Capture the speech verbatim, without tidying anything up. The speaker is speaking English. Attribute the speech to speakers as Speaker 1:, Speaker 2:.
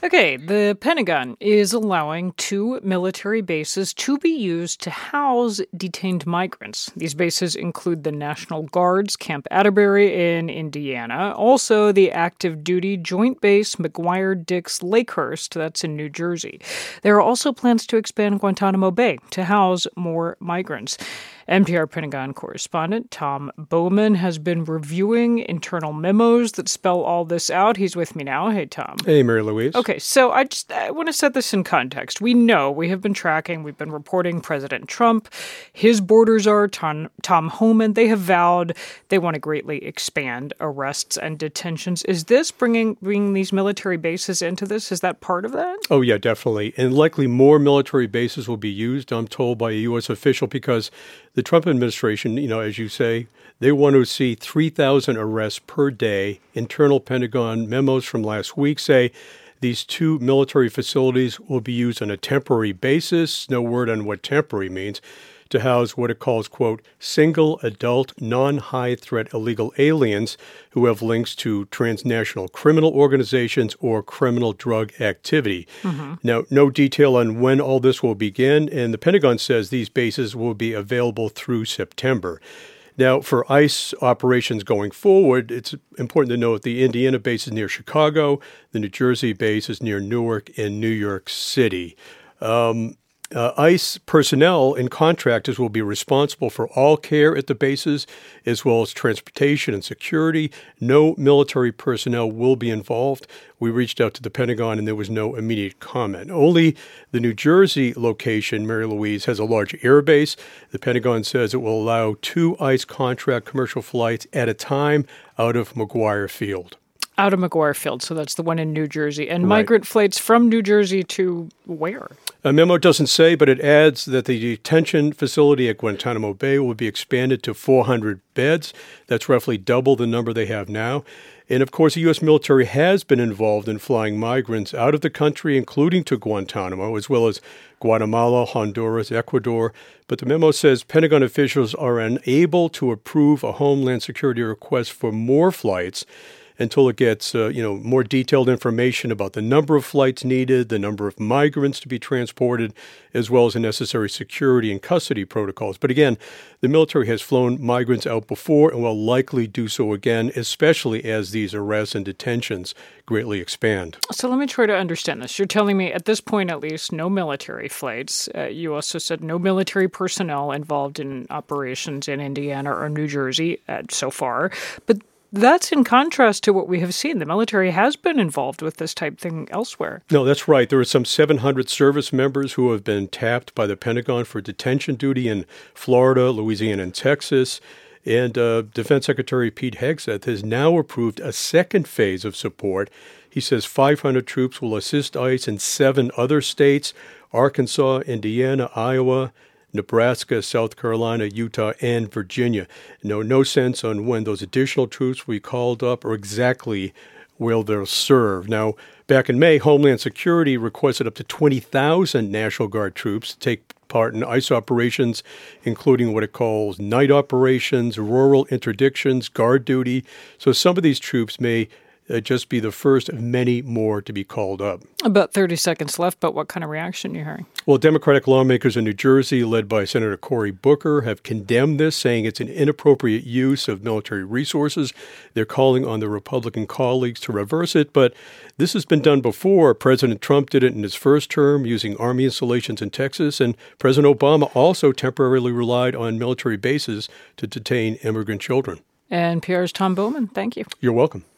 Speaker 1: Okay, the Pentagon is allowing two military bases to be used to house detained migrants. These bases include the National Guard's Camp Atterbury in Indiana, also the active duty Joint Base McGuire-Dix Lakehurst, that's in New Jersey. There are also plans to expand Guantanamo Bay to house more migrants. N P R Pentagon correspondent Tom Bowman has been reviewing internal memos that spell all this out. He's with me now. Hey, Tom.
Speaker 2: Hey, Mary Louise.
Speaker 1: Okay, so I just I want to set this in context. We know, we have been tracking, we've been reporting President Trump, his borders are Tom, Tom Homan. They have vowed they want to greatly expand arrests and detentions. Is this bringing, bringing these military bases into this? Is that part of that?
Speaker 2: Oh, yeah, definitely. And likely more military bases will be used, I'm told, by a U S official because the Trump administration, you know, as you say, they want to see three thousand arrests per day. Internal Pentagon memos from last week say these two military facilities will be used on a temporary basis. No word on what temporary means. To house what it calls, quote, single adult, non-high threat illegal aliens who have links to transnational criminal organizations or criminal drug activity. Mm-hmm. Now, no detail on when all this will begin, and the Pentagon says these bases will be available through September. Now, for ICE operations going forward, it's important to note the Indiana base is near Chicago, the New Jersey base is near Newark and New York City. Um, Uh, ICE personnel and contractors will be responsible for all care at the bases, as well as transportation and security. No military personnel will be involved. We reached out to the Pentagon, and there was no immediate comment. Only the New Jersey location, Mary Louise, has a large air base. The Pentagon says it will allow two ICE contract commercial flights at a time out of McGuire Field.
Speaker 1: Out of McGuire Field, so that's the one in New Jersey. And
Speaker 2: Right.
Speaker 1: migrant flights from New Jersey to where?
Speaker 2: A memo doesn't say, but it adds that the detention facility at Guantanamo Bay will be expanded to four hundred beds. That's roughly double the number they have now. And of course, the U S military has been involved in flying migrants out of the country, including to Guantanamo, as well as Guatemala, Honduras, Ecuador. But the memo says Pentagon officials are unable to approve a Homeland Security request for more flights until it gets, uh, you know, more detailed information about the number of flights needed, the number of migrants to be transported, as well as the necessary security and custody protocols. But again, the military has flown migrants out before and will likely do so again, especially as these arrests and detentions greatly expand.
Speaker 1: So let me try to understand this. You're telling me at this point, at least, no military flights. Uh, you also said no military personnel involved in operations in Indiana or New Jersey uh, so far. But that's in contrast to what we have seen. The military has been involved with this type thing elsewhere.
Speaker 2: No, that's right. There are some seven hundred service members who have been tapped by the Pentagon for detention duty in Florida, Louisiana, and Texas. And uh, Defense Secretary Pete Hegseth has now approved a second phase of support. He says five hundred troops will assist ICE in seven other states, Arkansas, Indiana, Iowa, Nebraska, South Carolina, Utah, and Virginia. No, no sense on when those additional troops will be called up or exactly where they'll serve. Now, back in May, Homeland Security requested up to twenty thousand National Guard troops to take part in ICE operations, including what it calls night operations, rural interdictions, guard duty. So some of these troops may uh, just be the first of many more to be called up.
Speaker 1: About thirty seconds left, but what kind of reaction are you hearing?
Speaker 2: Well, Democratic lawmakers in New Jersey, led by Senator Cory Booker, have condemned this, saying it's an inappropriate use of military resources. They're calling on their Republican colleagues to reverse it, but this has been done before. President Trump did it in his first term using Army installations in Texas, and President Obama also temporarily relied on military bases to detain immigrant children.
Speaker 1: N P R's Tom Bowman, thank you.
Speaker 2: You're welcome.